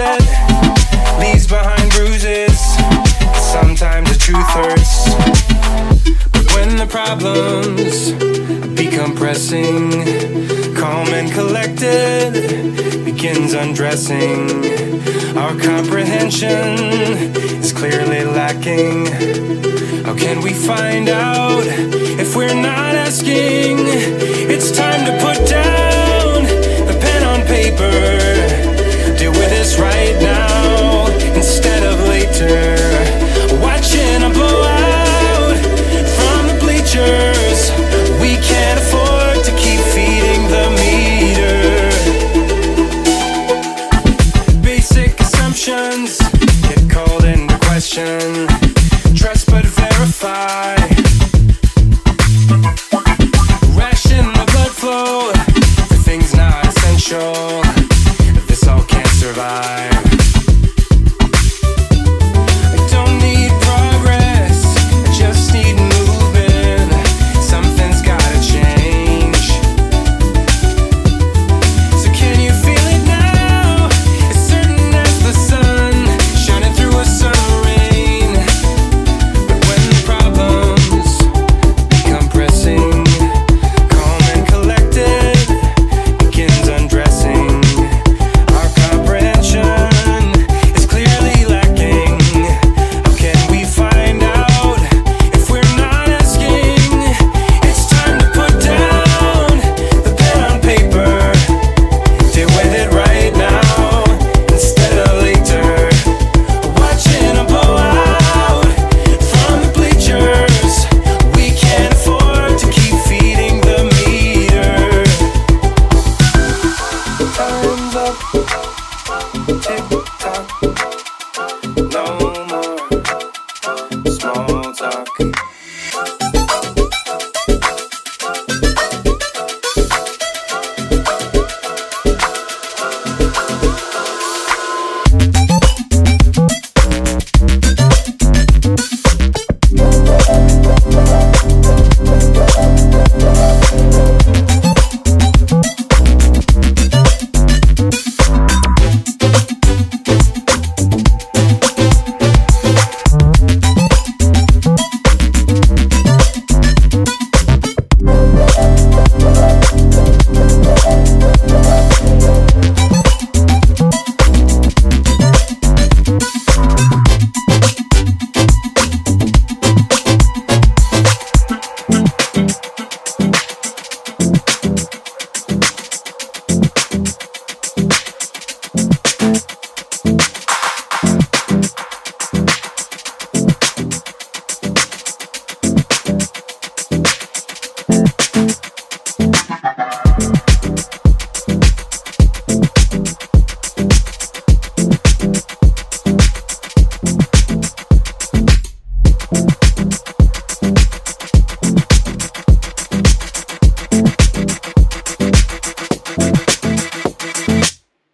sunset leaves behind bruises. Sometimes the truth hurts, but when the problems become pressing, calm and collected begins undressing. Our comprehension is clearly lacking. How can we find out if we're not asking? It's time to put down the pen on paper. Deal with this right now instead of later. Watching a blowout from the bleachers. We can't afford to keep feeding the meter. Basic assumptions get called into question. Trust but verify. Ration the blood flow for things not essential. This all can't survive. I don't need progress, I just need movement. Something's gotta change. So can you feel it now? As certain as the sun shining through a summer rain. But when the problems become pressing, calm and collected begins undressing. Our comprehension is clearly lacking. How can we find out if we're not asking? It's time to put down the pen on paper. Deal with it right now instead of later. Watching a blowout from the bleachers. We can't afford to keep feeding the meter. Time's up. Tick